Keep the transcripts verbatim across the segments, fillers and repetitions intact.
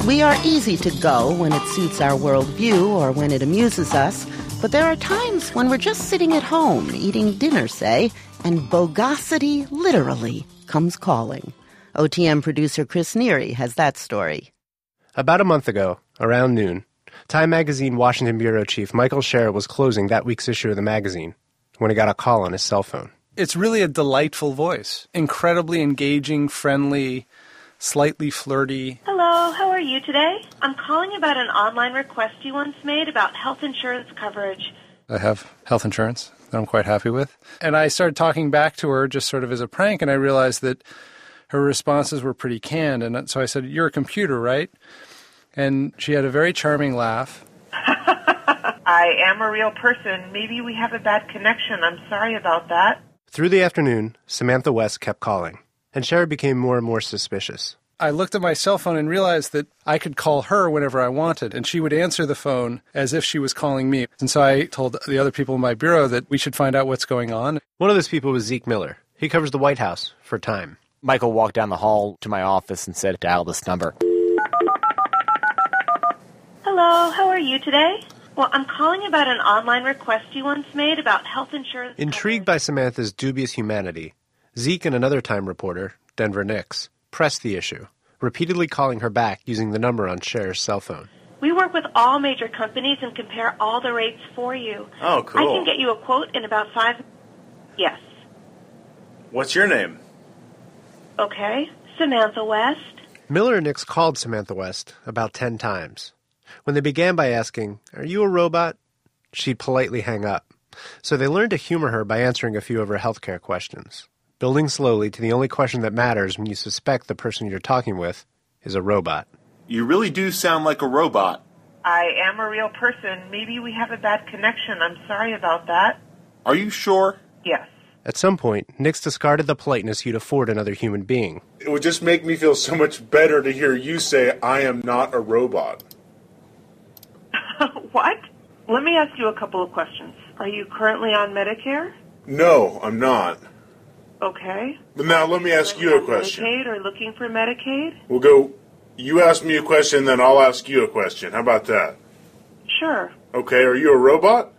We are easy to go when it suits our worldview or when it amuses us, but there are times when we're just sitting at home, eating dinner, say, and bogosity literally comes calling. O T M producer Chris Neary has that story. About a month ago, around noon, Time Magazine Washington bureau chief Michael Scherer was closing that week's issue of the magazine when he got a call on his cell phone. It's really a delightful voice. Incredibly engaging, friendly, slightly flirty. Hello, how are you today? I'm calling about an online request you once made about health insurance coverage. I have health insurance that I'm quite happy with. And I started talking back to her just sort of as a prank, and I realized that her responses were pretty canned. And so I said, "You're a computer, right?" And she had a very charming laugh. I am a real person. Maybe we have a bad connection. I'm sorry about that. Through the afternoon, Samantha West kept calling, and Scherer became more and more suspicious. I looked at my cell phone and realized that I could call her whenever I wanted, and she would answer the phone as if she was calling me. And so I told the other people in my bureau that we should find out what's going on. One of those people was Zeke Miller. He covers the White House for Time. Michael walked down the hall to my office and said, "Dial this number." Hello, how are you today? Well, I'm calling about an online request you once made about health insurance Intrigued coverage. by Samantha's dubious humanity, Zeke and another Time reporter, Denver Nix, pressed the issue, repeatedly calling her back using the number on Scherer's cell phone. We work with all major companies and compare all the rates for you. Oh, cool. I can get you a quote in about five... Yes. What's your name? Okay. Samantha West. Miller and Nix called Samantha West about ten times. When they began by asking, "Are you a robot?" she'd politely hang up. So they learned to humor her by answering a few of her healthcare questions, building slowly to the only question that matters when you suspect the person you're talking with is a robot. You really do sound like a robot. I am a real person. Maybe we have a bad connection. I'm sorry about that. Are you sure? Yes. At some point, Nix discarded the politeness you'd afford another human being. It would just make me feel so much better to hear you say, "I am not a robot." What? Let me ask you a couple of questions. Are you currently on Medicare? No, I'm not. Okay. But now let me ask you a question. Medicaid or looking for Medicaid? We'll go, you ask me a question, then I'll ask you a question. How about that? Sure. Okay, are you a robot?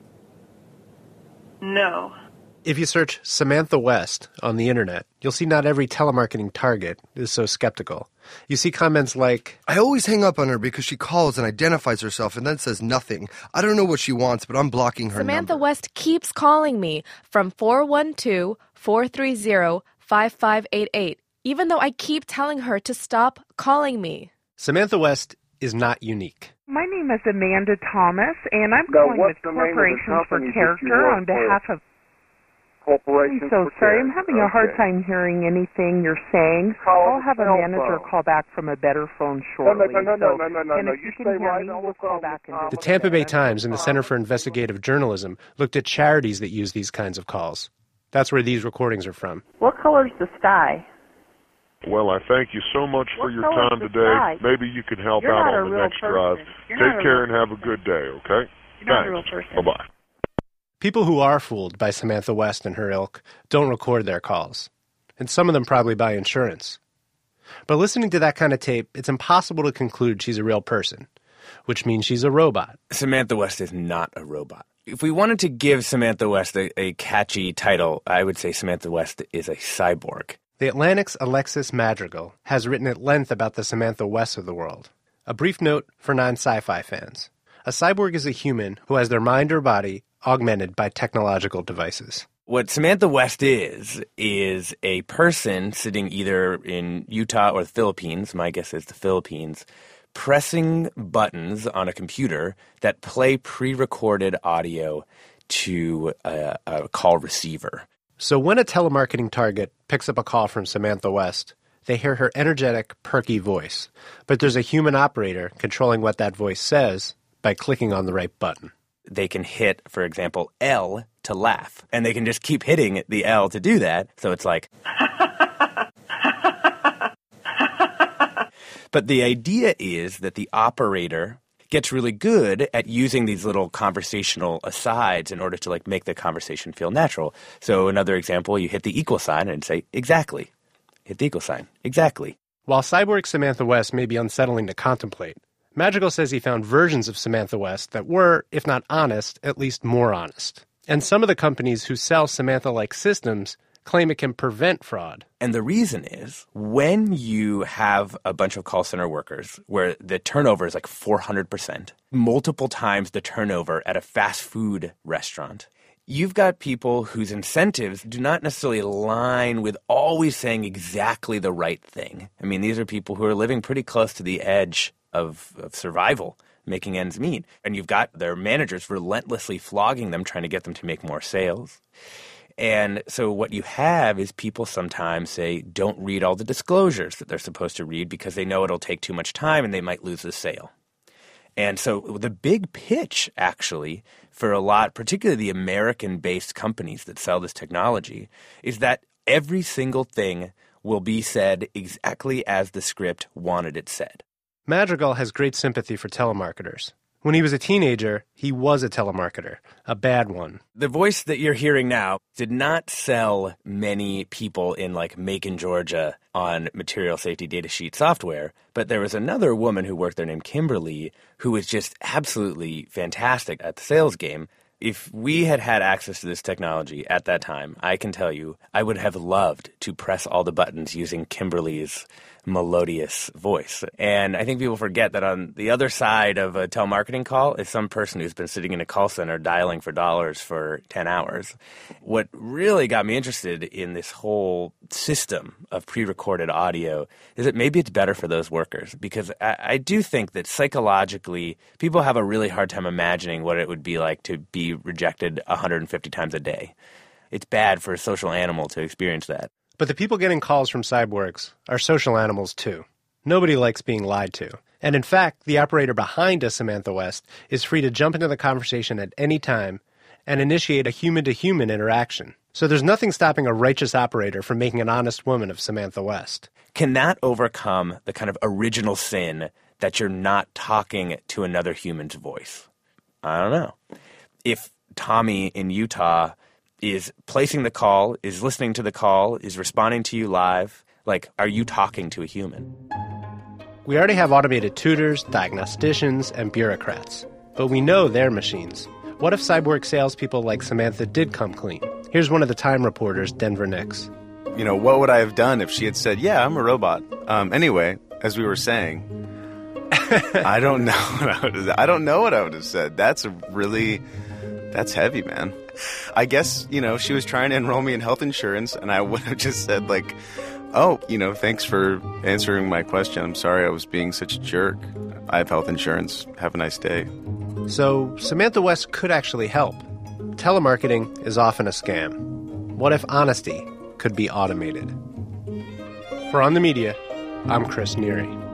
No. If you search Samantha West on the internet, you'll see not every telemarketing target is so skeptical. You see comments like, "I always hang up on her because she calls and identifies herself and then says nothing. I don't know what she wants, but I'm blocking her Samantha number." West keeps calling me from four one two, four three zero, five five eight eight, even though I keep telling her to stop calling me. Samantha West is not unique. My name is Amanda Thomas, and I'm Now, calling what's with the name of the Corporations for company that you Character work on behalf of... Corporations I'm so for sorry. I'm Character. having a hard Okay. time hearing anything you're saying. Call I'll have a cell manager phone. call back from a better phone No, shortly. no, no, no, so, no, no, no, and no. if You you stay can hear right me, on we'll the call phone. back. And The Tampa Bay Times and the Center for Investigative Journalism looked at charities that use these kinds of calls. That's where these recordings are from. What color's the sky? Well, I thank you so much for What your color's time the today. sky? Maybe you can help You're out not a on the real next person. drive. You're not Take a care real and have a good day, okay? You're not a Thanks. real person. Bye-bye. People who are fooled by Samantha West and her ilk don't record their calls. And some of them probably buy insurance. But listening to that kind of tape, it's impossible to conclude she's a real person, which means she's a robot. Samantha West is not a robot. If we wanted to give Samantha West a, a catchy title, I would say Samantha West is a cyborg. The Atlantic's Alexis Madrigal has written at length about the Samantha West of the world. A brief note for non-sci-fi fans. A cyborg is a human who has their mind or body augmented by technological devices. What Samantha West is, is a person sitting either in Utah or the Philippines, my guess is the Philippines, pressing buttons on a computer that play pre-recorded audio to a, a call receiver. So when a telemarketing target picks up a call from Samantha West, they hear her energetic, perky voice. But there's a human operator controlling what that voice says by clicking on the right button. They can hit, for example, L to laugh. And they can just keep hitting the L to do that. So it's like... But the idea is that the operator gets really good at using these little conversational asides in order to like make the conversation feel natural. So another example, you hit the equal sign and say, exactly. Hit the equal sign. Exactly. While cyborg Samantha West may be unsettling to contemplate, Madrigal says he found versions of Samantha West that were, if not honest, at least more honest. And some of the companies who sell Samantha-like systems claim it can prevent fraud. And the reason is, when you have a bunch of call center workers where the turnover is like four hundred percent, multiple times the turnover at a fast food restaurant, you've got people whose incentives do not necessarily align with always saying exactly the right thing. I mean, these are people who are living pretty close to the edge of, of survival, making ends meet. And you've got their managers relentlessly flogging them, trying to get them to make more sales. And so what you have is people sometimes say, don't read all the disclosures that they're supposed to read because they know it'll take too much time and they might lose the sale. And so the big pitch, actually, for a lot, particularly the American-based companies that sell this technology, is that every single thing will be said exactly as the script wanted it said. Madrigal has great sympathy for telemarketers. When he was a teenager, he was a telemarketer, a bad one. The voice that you're hearing now did not sell many people in like Macon, Georgia on material safety data sheet software, but there was another woman who worked there named Kimberly who was just absolutely fantastic at the sales game. If we had had access to this technology at that time, I can tell you, I would have loved to press all the buttons using Kimberly's melodious voice. And I think people forget that on the other side of a telemarketing call is some person who's been sitting in a call center dialing for dollars for ten hours. What really got me interested in this whole system of pre-recorded audio is that maybe it's better for those workers, because I, I do think that psychologically people have a really hard time imagining what it would be like to be rejected one hundred fifty times a day. It's bad for a social animal to experience that. But the people getting calls from cyborgs are social animals too. Nobody likes being lied to. And in fact, the operator behind a Samantha West is free to jump into the conversation at any time and initiate a human-to-human interaction. So there's nothing stopping a righteous operator from making an honest woman of Samantha West. Can that overcome the kind of original sin that you're not talking to another human's voice? I don't know. If Tommy in Utah is placing the call, is listening to the call, is responding to you live, like, are you talking to a human? We already have automated tutors, diagnosticians, and bureaucrats. But we know they're machines. What if cyborg salespeople like Samantha did come clean? Here's one of the Time reporters, Denver Nix. You know, what would I have done if she had said, yeah, I'm a robot? Um, anyway, as we were saying, I don't know what I would have, I don't know what I would have said. That's a really, that's heavy, man. I guess, you know, she was trying to enroll me in health insurance, and I would have just said, like, oh, you know, thanks for answering my question. I'm sorry I was being such a jerk. I have health insurance. Have a nice day. So Samantha West could actually help. Telemarketing is often a scam. What if honesty could be automated? For On the Media, I'm Chris Neary.